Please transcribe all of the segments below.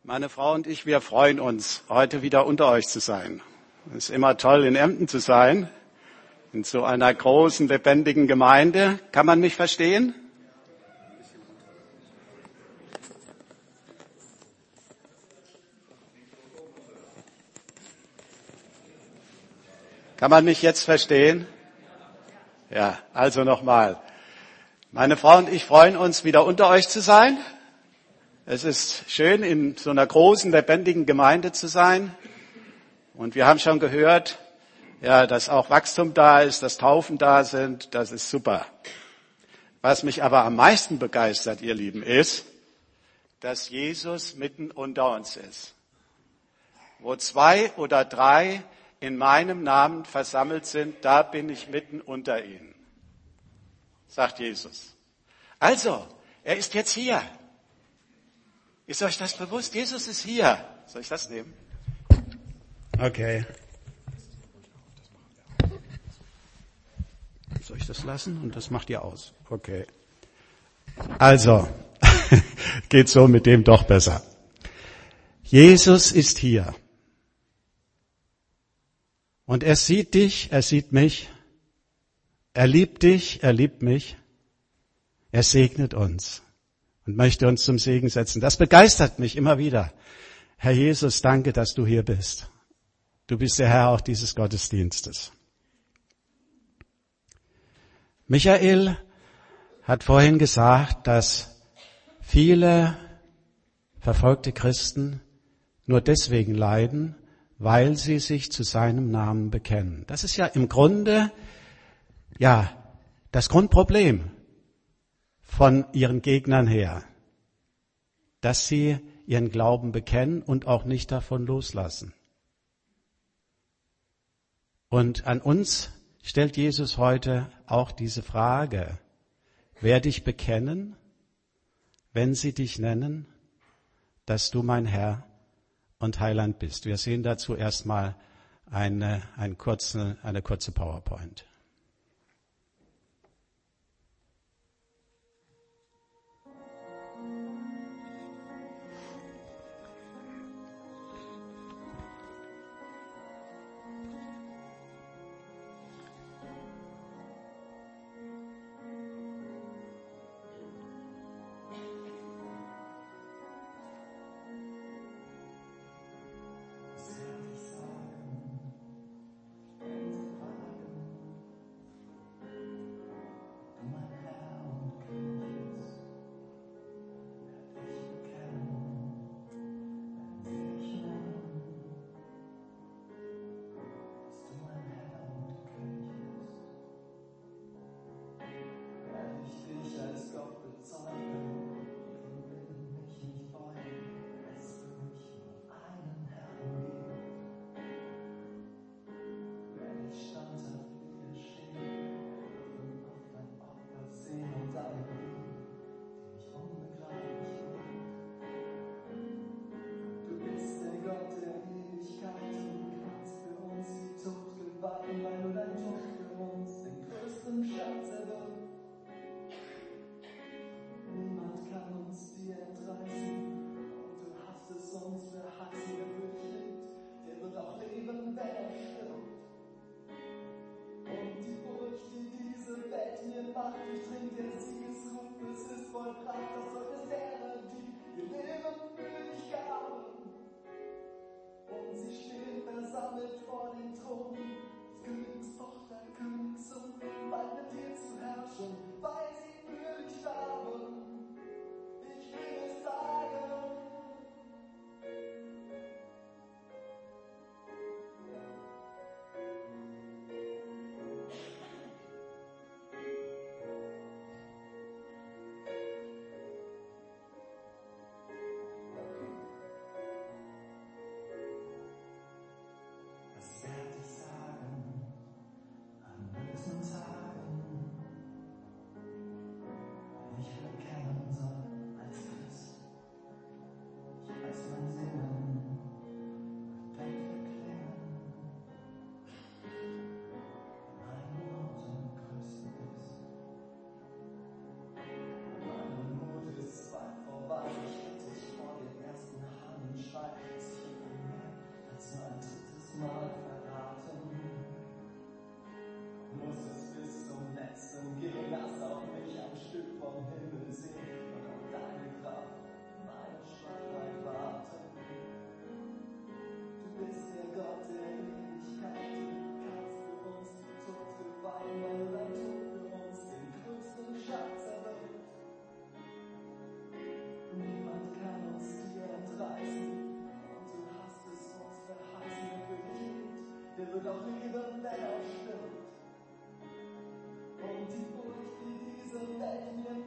Meine Frau und ich, wir freuen uns, heute wieder unter euch zu sein. Es ist immer toll, in Emden zu sein, in so einer großen, lebendigen Gemeinde. Kann man mich verstehen? Kann man mich jetzt verstehen? Ja, also nochmal. Meine Frau und ich freuen uns, wieder unter euch zu sein. Es ist schön, in so einer großen, lebendigen Gemeinde zu sein. Und wir haben schon gehört, ja, dass auch Wachstum da ist, dass Taufen da sind. Das ist super. Was mich aber am meisten begeistert, ihr Lieben, ist, dass Jesus mitten unter uns ist. Wo 2 oder 3 in meinem Namen versammelt sind, da bin ich mitten unter ihnen, sagt Jesus. Also, er ist jetzt hier. Ist euch das bewusst? Jesus ist hier. Soll ich das nehmen? Okay. Soll ich das lassen? Und das macht ihr aus. Okay. Also, geht so mit dem doch besser. Jesus ist hier. Und er sieht dich, er sieht mich. Er liebt dich, er liebt mich. Er segnet uns und möchte uns zum Segen setzen. Das begeistert mich immer wieder. Herr Jesus, danke, dass du hier bist. Du bist der Herr auch dieses Gottesdienstes. Michael hat vorhin gesagt, dass viele verfolgte Christen nur deswegen leiden, weil sie sich zu seinem Namen bekennen. Das ist ja im Grunde, das Grundproblem von ihren Gegnern her, dass sie ihren Glauben bekennen und auch nicht davon loslassen. Und an uns stellt Jesus heute auch diese Frage: Werde ich bekennen, wenn sie dich nennen, dass du mein Herr und Heiland bist? Wir sehen dazu erstmal eine kurze PowerPoint.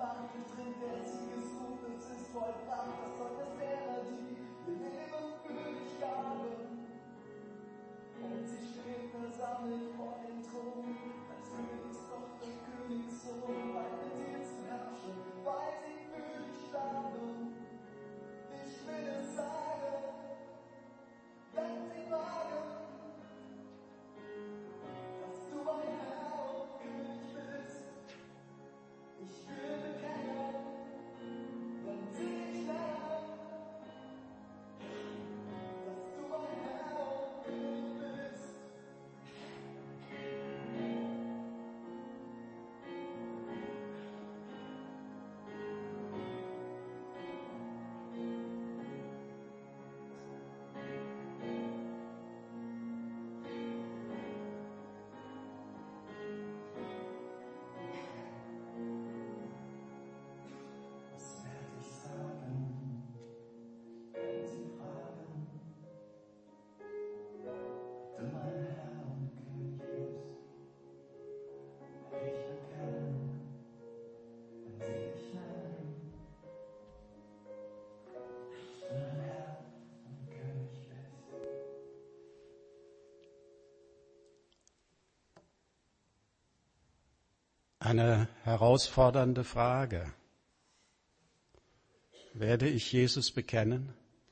Eine herausfordernde Frage. Werde ich Jesus bekennen?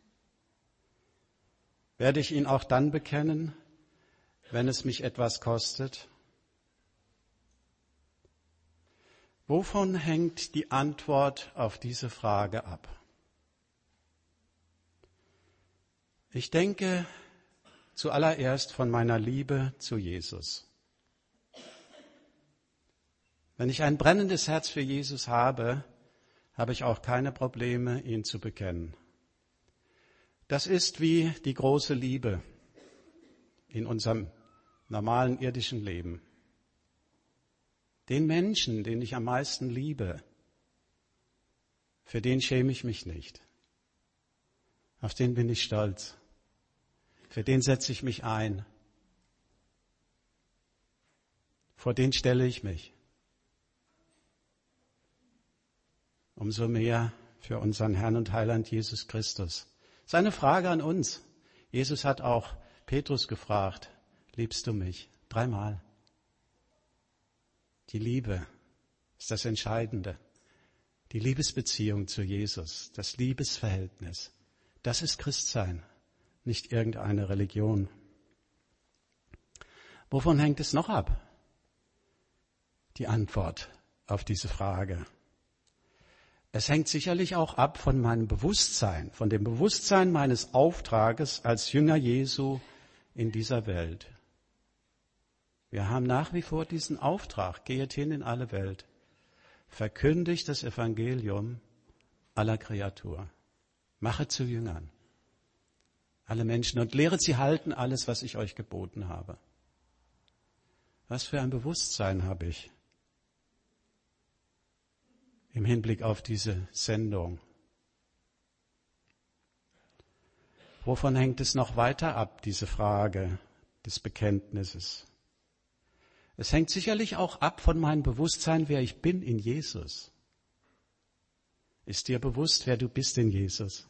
Werde ich ihn auch dann bekennen, wenn es mich etwas kostet? Wovon hängt die Antwort auf diese Frage ab? Ich denke zuallererst von meiner Liebe zu Jesus. Wenn ich ein brennendes Herz für Jesus habe, habe ich auch keine Probleme, ihn zu bekennen. Das ist wie die große Liebe in unserem normalen irdischen Leben. Den Menschen, den ich am meisten liebe, für den schäme ich mich nicht. Auf den bin ich stolz. Für den setze ich mich ein. Vor den stelle ich mich. Umso mehr für unseren Herrn und Heiland Jesus Christus. Das ist eine Frage an uns. Jesus hat auch Petrus gefragt, liebst du mich? 3-mal. Die Liebe ist das Entscheidende. Die Liebesbeziehung zu Jesus, das Liebesverhältnis. Das ist Christsein, nicht irgendeine Religion. Wovon hängt es noch ab? Die Antwort auf diese Frage. Es hängt sicherlich auch ab von meinem Bewusstsein, von dem Bewusstsein meines Auftrages als Jünger Jesu in dieser Welt. Wir haben nach wie vor diesen Auftrag, geht hin in alle Welt, verkündigt das Evangelium aller Kreatur, mache zu Jüngern, alle Menschen und lehret sie halten alles, was ich euch geboten habe. Was für ein Bewusstsein habe ich im Hinblick auf diese Sendung? Wovon hängt es noch weiter ab, diese Frage des Bekenntnisses? Es hängt sicherlich auch ab von meinem Bewusstsein, wer ich bin in Jesus. Ist dir bewusst, wer du bist in Jesus?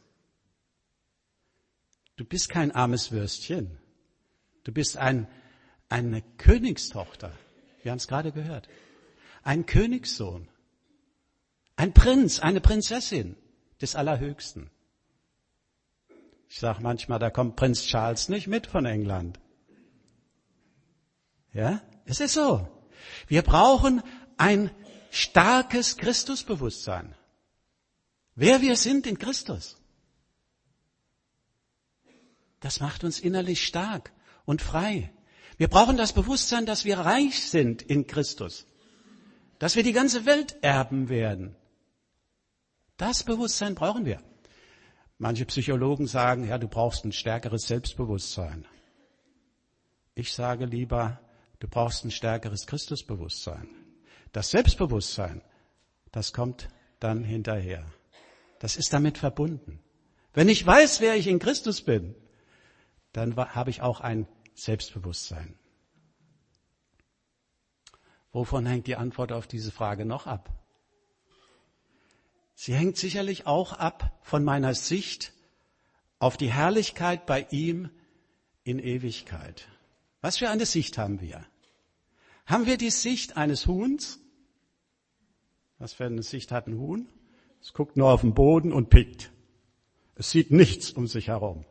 Du bist kein armes Würstchen. Du bist eine Königstochter. Wir haben es gerade gehört. Ein Königssohn. Ein Prinz, eine Prinzessin des Allerhöchsten. Ich sage manchmal, da kommt Prinz Charles nicht mit von England. Ja, es ist so. Wir brauchen ein starkes Christusbewusstsein. Wer wir sind in Christus. Das macht uns innerlich stark und frei. Wir brauchen das Bewusstsein, dass wir reich sind in Christus. Dass wir die ganze Welt erben werden. Das Bewusstsein brauchen wir. Manche Psychologen sagen, ja, du brauchst ein stärkeres Selbstbewusstsein. Ich sage lieber, du brauchst ein stärkeres Christusbewusstsein. Das Selbstbewusstsein, das kommt dann hinterher. Das ist damit verbunden. Wenn ich weiß, wer ich in Christus bin, dann habe ich auch ein Selbstbewusstsein. Wovon hängt die Antwort auf diese Frage noch ab? Sie hängt sicherlich auch ab von meiner Sicht auf die Herrlichkeit bei ihm in Ewigkeit. Was für eine Sicht haben wir? Haben wir die Sicht eines Huhns? Was für eine Sicht hat ein Huhn? Es guckt nur auf den Boden und pickt. Es sieht nichts um sich herum.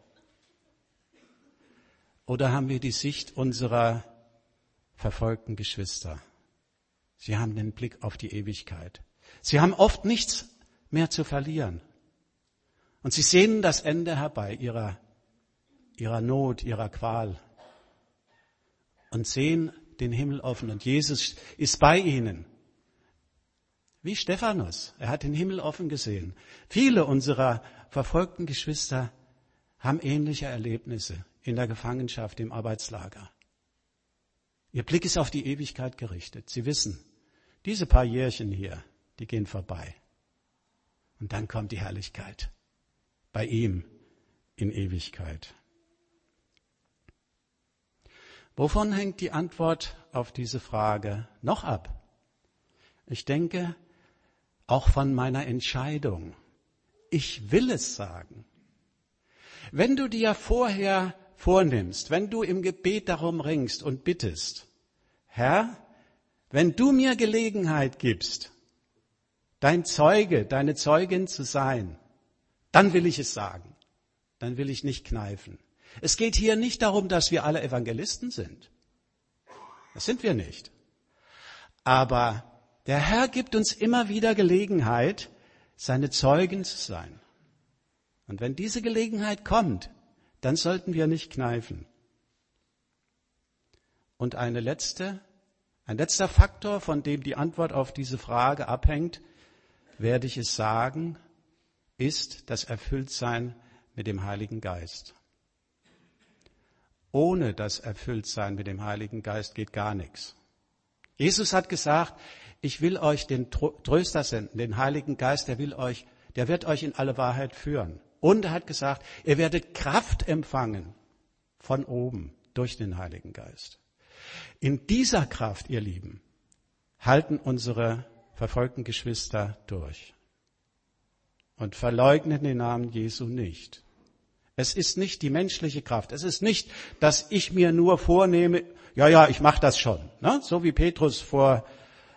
Oder haben wir die Sicht unserer verfolgten Geschwister? Sie haben den Blick auf die Ewigkeit. Sie haben oft nichts mehr zu verlieren. Und sie sehnen das Ende herbei ihrer Not, ihrer Qual. Und sehen den Himmel offen. Und Jesus ist bei ihnen. Wie Stephanus. Er hat den Himmel offen gesehen. Viele unserer verfolgten Geschwister haben ähnliche Erlebnisse in der Gefangenschaft, im Arbeitslager. Ihr Blick ist auf die Ewigkeit gerichtet. Sie wissen, diese paar Jährchen hier, die gehen vorbei. Und dann kommt die Herrlichkeit bei ihm in Ewigkeit. Wovon hängt die Antwort auf diese Frage noch ab? Ich denke, auch von meiner Entscheidung. Ich will es sagen. Wenn du dir vorher vornimmst, wenn du im Gebet darum ringst und bittest, Herr, wenn du mir Gelegenheit gibst, dein Zeuge, deine Zeugin zu sein, dann will ich es sagen. Dann will ich nicht kneifen. Es geht hier nicht darum, dass wir alle Evangelisten sind. Das sind wir nicht. Aber der Herr gibt uns immer wieder Gelegenheit, seine Zeugen zu sein. Und wenn diese Gelegenheit kommt, dann sollten wir nicht kneifen. Und ein letzter Faktor, von dem die Antwort auf diese Frage abhängt, werde ich es sagen, ist das Erfülltsein mit dem Heiligen Geist. Ohne das Erfülltsein mit dem Heiligen Geist geht gar nichts. Jesus hat gesagt, ich will euch den Tröster senden, den Heiligen Geist, der wird euch in alle Wahrheit führen. Und er hat gesagt, ihr werdet Kraft empfangen von oben durch den Heiligen Geist. In dieser Kraft, ihr Lieben, halten unsere verfolgten Geschwister durch und verleugnen den Namen Jesu nicht. Es ist nicht die menschliche Kraft. Es ist nicht, dass ich mir nur vornehme, ich mache das schon. Ne? So wie Petrus vor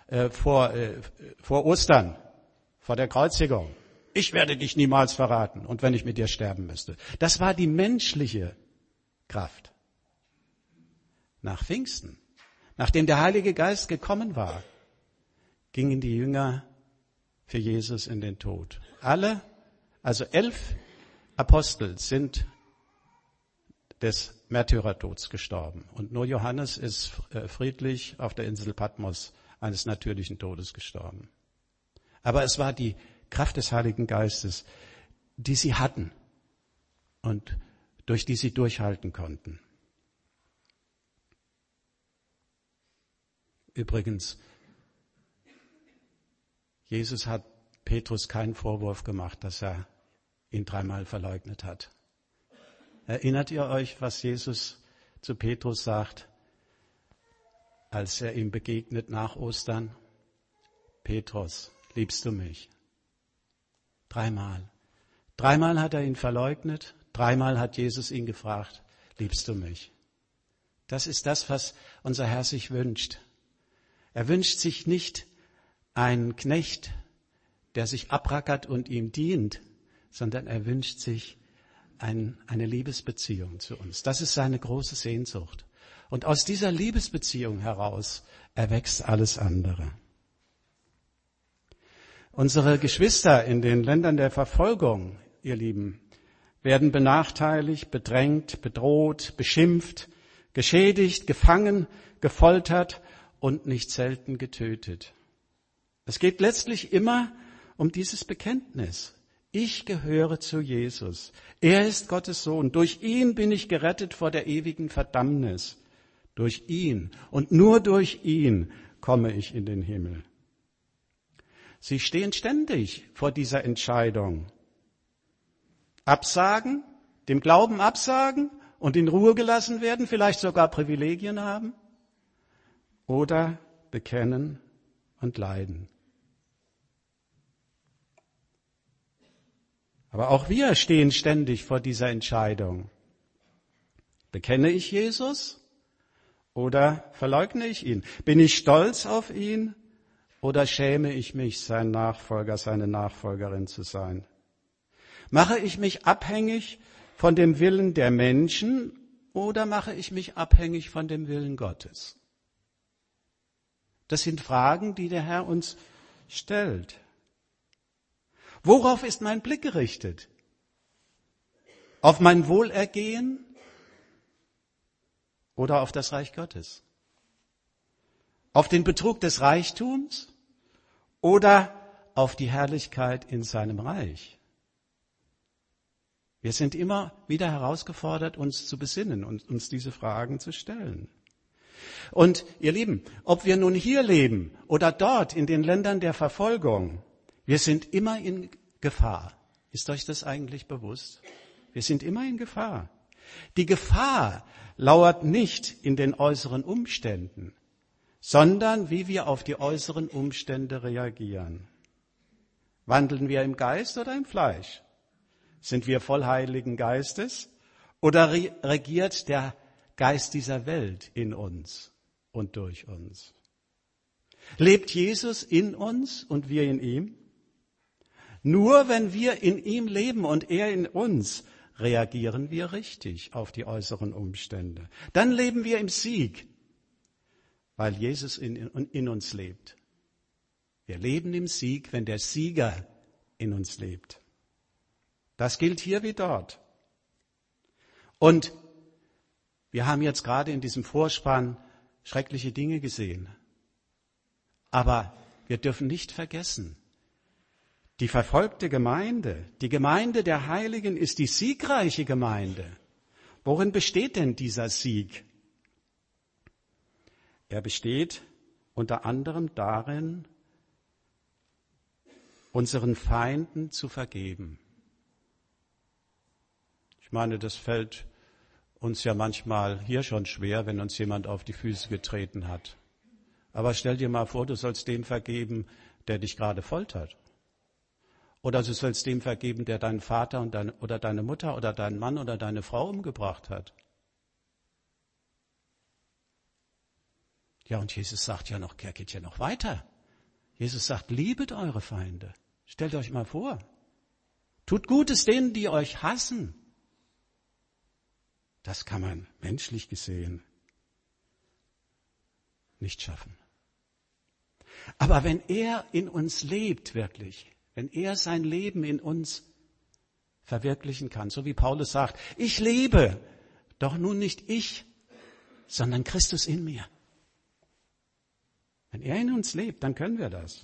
Ostern, vor der Kreuzigung. Ich werde dich niemals verraten und wenn ich mit dir sterben müsste. Das war die menschliche Kraft. Nach Pfingsten, nachdem der Heilige Geist gekommen war, gingen die Jünger für Jesus in den Tod. 11 Apostel sind des Märtyrertods gestorben. Und nur Johannes ist friedlich auf der Insel Patmos eines natürlichen Todes gestorben. Aber es war die Kraft des Heiligen Geistes, die sie hatten und durch die sie durchhalten konnten. Übrigens, Jesus hat Petrus keinen Vorwurf gemacht, dass er ihn 3-mal verleugnet hat. Erinnert ihr euch, was Jesus zu Petrus sagt, als er ihm begegnet nach Ostern? Petrus, liebst du mich? 3-mal. 3-mal hat er ihn verleugnet, 3-mal hat Jesus ihn gefragt, liebst du mich? Das ist das, was unser Herr sich wünscht. Er wünscht sich nicht einen Knecht, der sich abrackert und ihm dient, sondern er wünscht sich eine Liebesbeziehung zu uns. Das ist seine große Sehnsucht. Und aus dieser Liebesbeziehung heraus erwächst alles andere. Unsere Geschwister in den Ländern der Verfolgung, ihr Lieben, werden benachteiligt, bedrängt, bedroht, beschimpft, geschädigt, gefangen, gefoltert und nicht selten getötet. Es geht letztlich immer um dieses Bekenntnis. Ich gehöre zu Jesus. Er ist Gottes Sohn. Durch ihn bin ich gerettet vor der ewigen Verdammnis. Durch ihn und nur durch ihn komme ich in den Himmel. Sie stehen ständig vor dieser Entscheidung. Absagen, dem Glauben absagen und in Ruhe gelassen werden, vielleicht sogar Privilegien haben. Oder bekennen und leiden. Aber auch wir stehen ständig vor dieser Entscheidung. Bekenne ich Jesus oder verleugne ich ihn? Bin ich stolz auf ihn oder schäme ich mich, sein Nachfolger, seine Nachfolgerin zu sein? Mache ich mich abhängig von dem Willen der Menschen oder mache ich mich abhängig von dem Willen Gottes? Das sind Fragen, die der Herr uns stellt. Worauf ist mein Blick gerichtet? Auf mein Wohlergehen oder auf das Reich Gottes? Auf den Betrug des Reichtums oder auf die Herrlichkeit in seinem Reich? Wir sind immer wieder herausgefordert, uns zu besinnen und uns diese Fragen zu stellen. Und ihr Lieben, ob wir nun hier leben oder dort in den Ländern der Verfolgung, wir sind immer in Gefahr. Ist euch das eigentlich bewusst? Wir sind immer in Gefahr. Die Gefahr lauert nicht in den äußeren Umständen, sondern wie wir auf die äußeren Umstände reagieren. Wandeln wir im Geist oder im Fleisch? Sind wir voll Heiligen Geistes oder regiert der Geist dieser Welt in uns und durch uns? Lebt Jesus in uns und wir in ihm? Nur wenn wir in ihm leben und er in uns, reagieren wir richtig auf die äußeren Umstände. Dann leben wir im Sieg, weil Jesus in uns lebt. Wir leben im Sieg, wenn der Sieger in uns lebt. Das gilt hier wie dort. Und wir haben jetzt gerade in diesem Vorspann schreckliche Dinge gesehen. Aber wir dürfen nicht vergessen, die verfolgte Gemeinde, die Gemeinde der Heiligen ist die siegreiche Gemeinde. Worin besteht denn dieser Sieg? Er besteht unter anderem darin, unseren Feinden zu vergeben. Ich meine, das fällt uns ja manchmal hier schon schwer, wenn uns jemand auf die Füße getreten hat. Aber stell dir mal vor, du sollst dem vergeben, der dich gerade foltert. Oder du sollst dem vergeben, der deinen Vater oder deine Mutter oder deinen Mann oder deine Frau umgebracht hat. Ja, und Jesus sagt ja noch, er geht ja noch weiter. Jesus sagt, liebet eure Feinde. Stellt euch mal vor. Tut Gutes denen, die euch hassen. Das kann man menschlich gesehen nicht schaffen. Aber wenn er in uns lebt, wirklich, wenn er sein Leben in uns verwirklichen kann, so wie Paulus sagt, ich lebe, doch nun nicht ich, sondern Christus in mir. Wenn er in uns lebt, dann können wir das.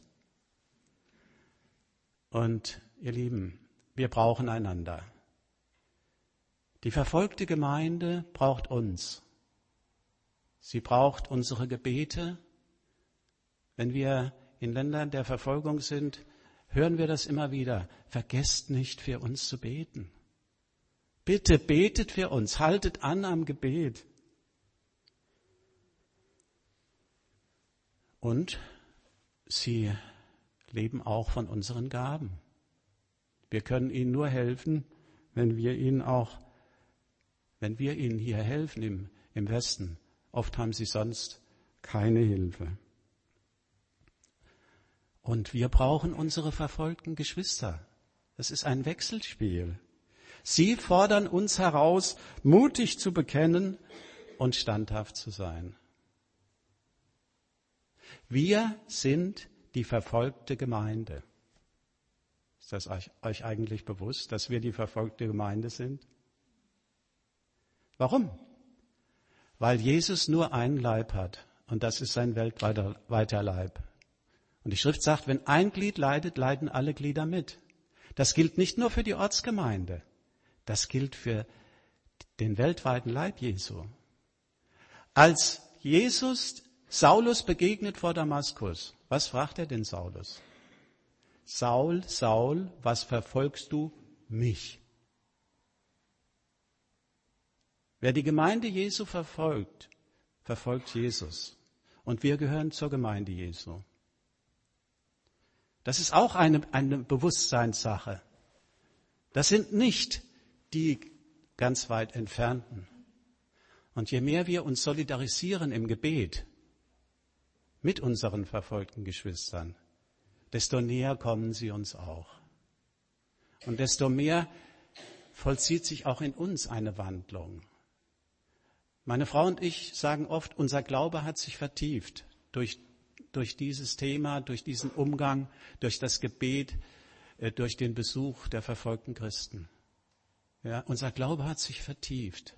Und ihr Lieben, wir brauchen einander. Die verfolgte Gemeinde braucht uns. Sie braucht unsere Gebete. Wenn wir in Ländern der Verfolgung sind, hören wir das immer wieder. Vergesst nicht, für uns zu beten. Bitte betet für uns, haltet an am Gebet. Und sie leben auch von unseren Gaben. Wir können ihnen nur helfen, wenn wir ihnen hier helfen im Westen. Oft haben sie sonst keine Hilfe. Und wir brauchen unsere verfolgten Geschwister. Das ist ein Wechselspiel. Sie fordern uns heraus, mutig zu bekennen und standhaft zu sein. Wir sind die verfolgte Gemeinde. Ist das euch eigentlich bewusst, dass wir die verfolgte Gemeinde sind? Warum? Weil Jesus nur einen Leib hat und das ist sein weltweiter Leib. Und die Schrift sagt, wenn ein Glied leidet, leiden alle Glieder mit. Das gilt nicht nur für die Ortsgemeinde, das gilt für den weltweiten Leib Jesu. Als Jesus Saulus begegnet vor Damaskus, was fragt er denn Saulus? Saul, Saul, was verfolgst du mich? Wer die Gemeinde Jesu verfolgt, verfolgt Jesus. Und wir gehören zur Gemeinde Jesu. Das ist auch eine Bewusstseinssache. Das sind nicht die ganz weit Entfernten. Und je mehr wir uns solidarisieren im Gebet mit unseren verfolgten Geschwistern, desto näher kommen sie uns auch. Und desto mehr vollzieht sich auch in uns eine Wandlung. Meine Frau und ich sagen oft, unser Glaube hat sich vertieft durch dieses Thema, durch diesen Umgang, durch das Gebet, durch den Besuch der verfolgten Christen. Ja, unser Glaube hat sich vertieft.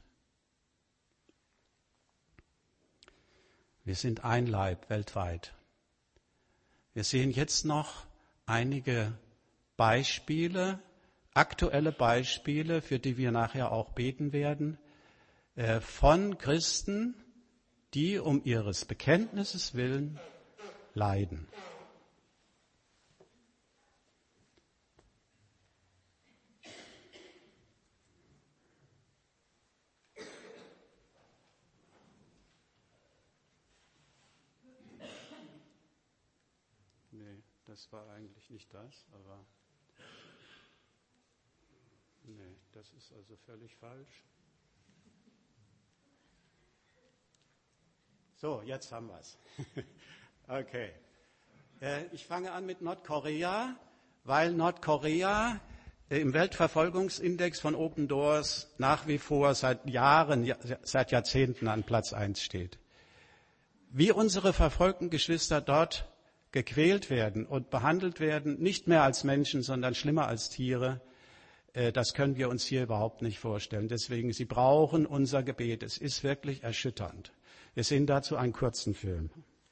Wir sind ein Leib weltweit. Wir sehen jetzt noch einige Beispiele, aktuelle Beispiele, für die wir nachher auch beten werden, von Christen, die um ihres Bekenntnisses willen leiden. Nee, das war eigentlich nicht das, aber nee, das ist also völlig falsch. So, jetzt haben wir es. Okay. Ich fange an mit Nordkorea, weil Nordkorea im Weltverfolgungsindex von Open Doors nach wie vor seit Jahren, seit Jahrzehnten an Platz 1 steht. Wie unsere verfolgten Geschwister dort gequält werden und behandelt werden, nicht mehr als Menschen, sondern schlimmer als Tiere, das können wir uns hier überhaupt nicht vorstellen. Deswegen, sie brauchen unser Gebet. Es ist wirklich erschütternd. Wir sehen dazu einen kurzen Film.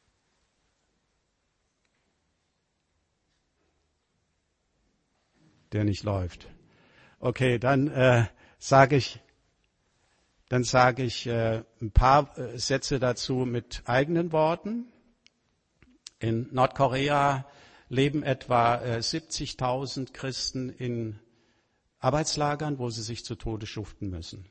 Der nicht läuft. Okay, dann sage ich ein paar Sätze dazu mit eigenen Worten. In Nordkorea leben etwa 70.000 Christen in Arbeitslagern, wo sie sich zu Tode schuften müssen.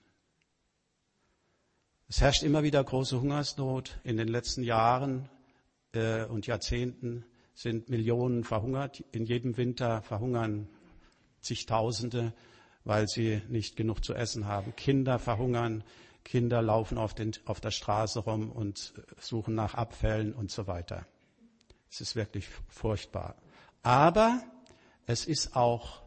Es herrscht immer wieder große Hungersnot. In den letzten Jahren und Jahrzehnten sind Millionen verhungert. In jedem Winter verhungern zigtausende, weil sie nicht genug zu essen haben. Kinder verhungern, Kinder laufen auf der Straße rum und suchen nach Abfällen und so weiter. Es ist wirklich furchtbar. Aber es ist auch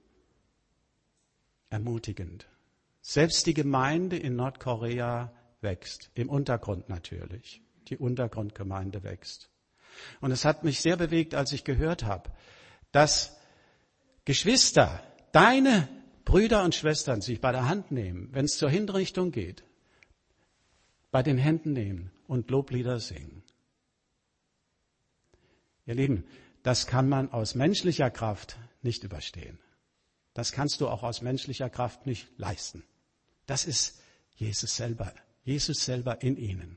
ermutigend. Selbst die Gemeinde in Nordkorea wächst, im Untergrund natürlich. Die Untergrundgemeinde wächst. Und es hat mich sehr bewegt, als ich gehört habe, dass Geschwister, deine Brüder und Schwestern sich bei der Hand nehmen, wenn es zur Hinrichtung geht, bei den Händen nehmen und Loblieder singen. Ihr Lieben, das kann man aus menschlicher Kraft nicht überstehen. Das kannst du auch aus menschlicher Kraft nicht leisten. Das ist Jesus selber in ihnen.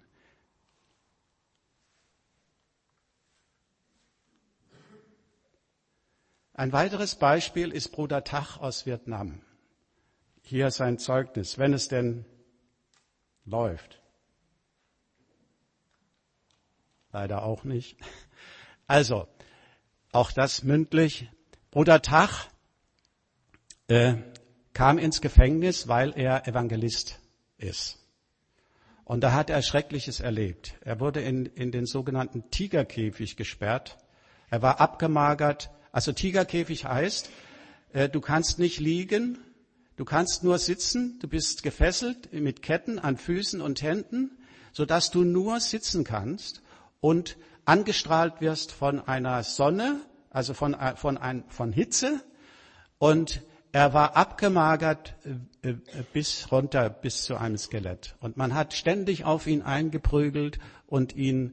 Ein weiteres Beispiel ist Bruder Thach aus Vietnam. Hier sein Zeugnis, wenn es denn läuft. Leider auch nicht. Also, auch das mündlich. Bruder Thach kam ins Gefängnis, weil er Evangelist ist. Und da hat er Schreckliches erlebt. Er wurde in den sogenannten Tigerkäfig gesperrt. Er war abgemagert. Also Tigerkäfig heißt, du kannst nicht liegen, du kannst nur sitzen, du bist gefesselt mit Ketten an Füßen und Händen, sodass du nur sitzen kannst und angestrahlt wirst von einer Sonne, also von Hitze. Und er war abgemagert bis zu einem Skelett. Und man hat ständig auf ihn eingeprügelt und ihm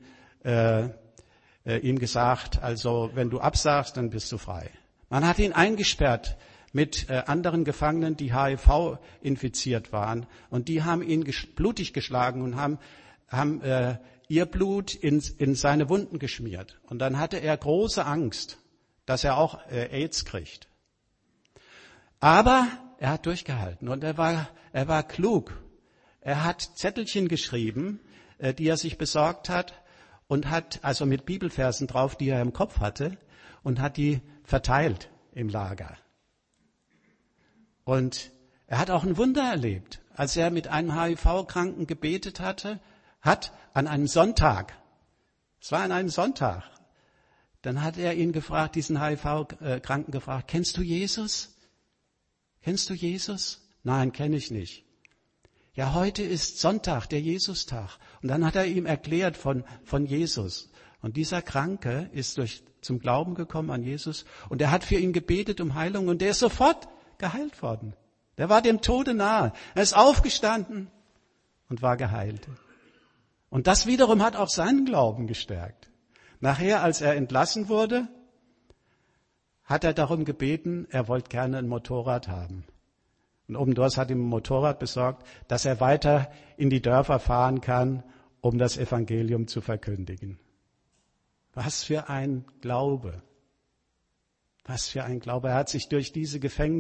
gesagt, also wenn du absagst, dann bist du frei. Man hat ihn eingesperrt mit anderen Gefangenen, die HIV infiziert waren. Und die haben ihn blutig geschlagen und haben ihr Blut in seine Wunden geschmiert. Und dann hatte er große Angst, dass er auch AIDS kriegt. Aber er hat durchgehalten und er war klug. Er hat Zettelchen geschrieben, die er sich besorgt hat und hat also mit Bibelversen drauf, die er im Kopf hatte, und hat die verteilt im Lager. Und er hat auch ein Wunder erlebt, als er mit einem HIV-Kranken gebetet hat an einem Sonntag. Es war an einem Sonntag. Dann hat er ihn gefragt, diesen HIV-Kranken gefragt, kennst du Jesus? Kennst du Jesus? Nein, kenne ich nicht. Ja, heute ist Sonntag, der Jesustag. Und dann hat er ihm erklärt von Jesus. Und dieser Kranke ist zum Glauben gekommen an Jesus. Und er hat für ihn gebetet um Heilung. Und der ist sofort geheilt worden. Der war dem Tode nahe. Er ist aufgestanden und war geheilt. Und das wiederum hat auch seinen Glauben gestärkt. Nachher, als er entlassen wurde, hat er darum gebeten, er wollte gerne ein Motorrad haben. Und Obendorf hat ihm ein Motorrad besorgt, dass er weiter in die Dörfer fahren kann, um das Evangelium zu verkündigen. Was für ein Glaube. Was für ein Glaube. Er hat sich durch dieses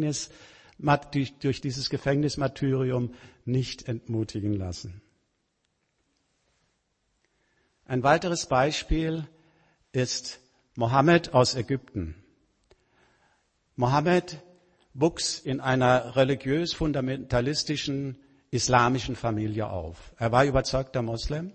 Gefängnismartyrium nicht entmutigen lassen. Ein weiteres Beispiel ist Mohammed aus Ägypten. Mohammed wuchs in einer religiös-fundamentalistischen islamischen Familie auf. Er war überzeugter Moslem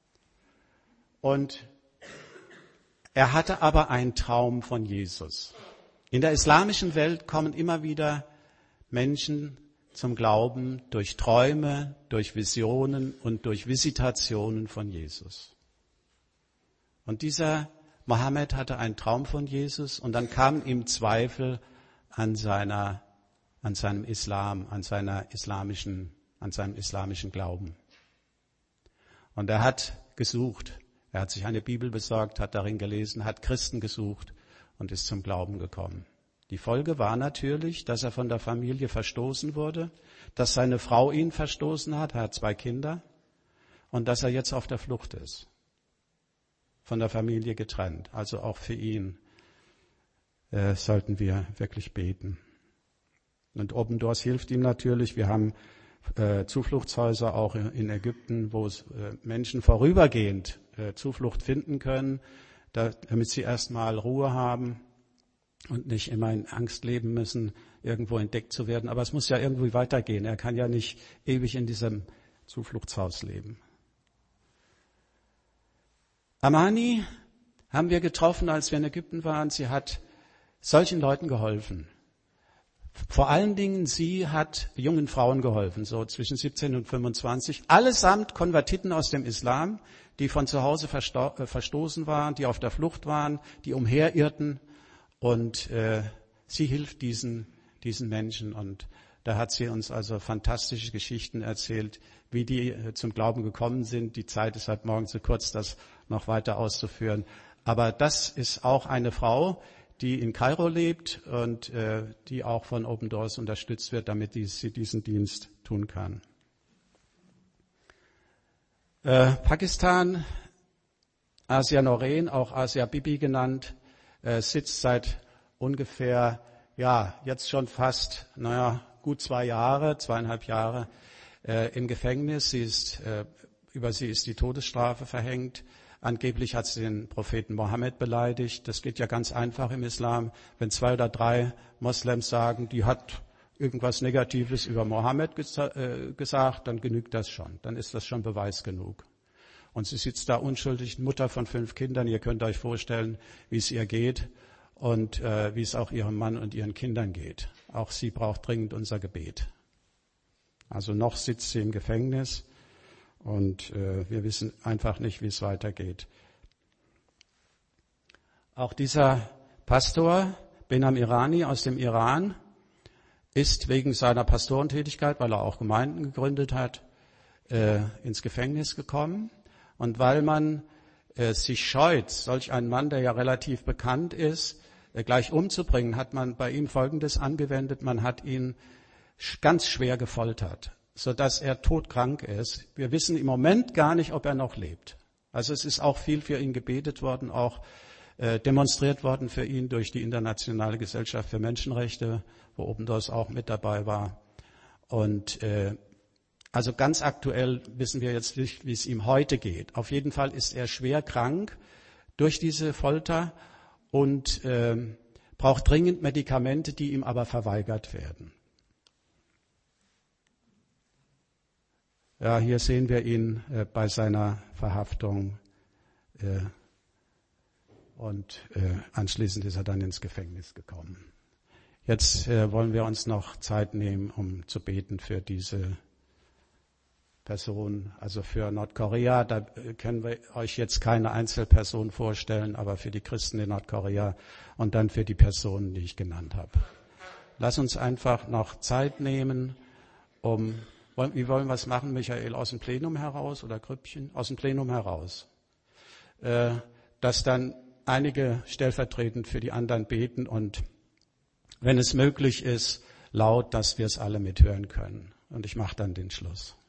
und er hatte aber einen Traum von Jesus. In der islamischen Welt kommen immer wieder Menschen zum Glauben durch Träume, durch Visionen und durch Visitationen von Jesus. Und dieser Mohammed hatte einen Traum von Jesus und dann kamen ihm Zweifel an seinem Islam, an seinem islamischen Glauben. Und er hat gesucht. Er hat sich eine Bibel besorgt, hat darin gelesen, hat Christen gesucht und ist zum Glauben gekommen. Die Folge war natürlich, dass er von der Familie verstoßen wurde, dass seine Frau ihn verstoßen hat, er hat 2 Kinder, und dass er jetzt auf der Flucht ist. Von der Familie getrennt. Also auch für ihn sollten wir wirklich beten. Und Obendorf hilft ihm natürlich. Wir haben Zufluchtshäuser auch in Ägypten, wo Menschen vorübergehend Zuflucht finden können, damit sie erstmal Ruhe haben und nicht immer in Angst leben müssen, irgendwo entdeckt zu werden. Aber es muss ja irgendwie weitergehen. Er kann ja nicht ewig in diesem Zufluchtshaus leben. Amani haben wir getroffen, als wir in Ägypten waren. Sie hat solchen Leuten geholfen. Vor allen Dingen, sie hat jungen Frauen geholfen, so zwischen 17 und 25, allesamt Konvertiten aus dem Islam, die von zu Hause verstoßen waren, die auf der Flucht waren, die umherirrten. Und sie hilft diesen Menschen. Und da hat sie uns also fantastische Geschichten erzählt, wie die zum Glauben gekommen sind. Die Zeit ist halt morgen zu kurz, das noch weiter auszuführen. Aber das ist auch eine Frau, die in Kairo lebt und die auch von Open Doors unterstützt wird, damit sie diesen Dienst tun kann. Pakistan, Asia Noreen, auch Asia Bibi genannt, sitzt seit ungefähr, jetzt schon fast, gut 2,5 Jahre im Gefängnis. Über sie ist die Todesstrafe verhängt. Angeblich hat sie den Propheten Mohammed beleidigt. Das geht ja ganz einfach im Islam. Wenn 2 oder 3 Moslems sagen, die hat irgendwas Negatives über Mohammed gesagt, dann genügt das schon. Dann ist das schon Beweis genug. Und sie sitzt da unschuldig, Mutter von 5 Kindern. Ihr könnt euch vorstellen, wie es ihr geht und wie es auch ihrem Mann und ihren Kindern geht. Auch sie braucht dringend unser Gebet. Also noch sitzt sie im Gefängnis. Und wir wissen einfach nicht, wie es weitergeht. Auch dieser Pastor, Behnam Irani aus dem Iran, ist wegen seiner Pastorentätigkeit, weil er auch Gemeinden gegründet hat, ins Gefängnis gekommen. Und weil man sich scheut, solch einen Mann, der ja relativ bekannt ist, gleich umzubringen, hat man bei ihm Folgendes angewendet. Man hat ihn ganz schwer gefoltert, sodass er todkrank ist. Wir wissen im Moment gar nicht, ob er noch lebt. Also es ist auch viel für ihn gebetet worden, auch demonstriert worden für ihn durch die Internationale Gesellschaft für Menschenrechte, wo Obendorf auch mit dabei war. Und also ganz aktuell wissen wir jetzt nicht, wie es ihm heute geht. Auf jeden Fall ist er schwer krank durch diese Folter und braucht dringend Medikamente, die ihm aber verweigert werden. Ja, hier sehen wir ihn bei seiner Verhaftung und anschließend ist er dann ins Gefängnis gekommen. Jetzt wollen wir uns noch Zeit nehmen, um zu beten für diese Person, also für Nordkorea. Da können wir euch jetzt keine Einzelperson vorstellen, aber für die Christen in Nordkorea und dann für die Personen, die ich genannt habe. Lass uns einfach noch Zeit nehmen, wie wollen wir es machen, Michael? Aus dem Plenum heraus oder Grüppchen? Aus dem Plenum heraus. Dass dann einige stellvertretend für die anderen beten und wenn es möglich ist, laut, dass wir es alle mithören können. Und ich mache dann den Schluss.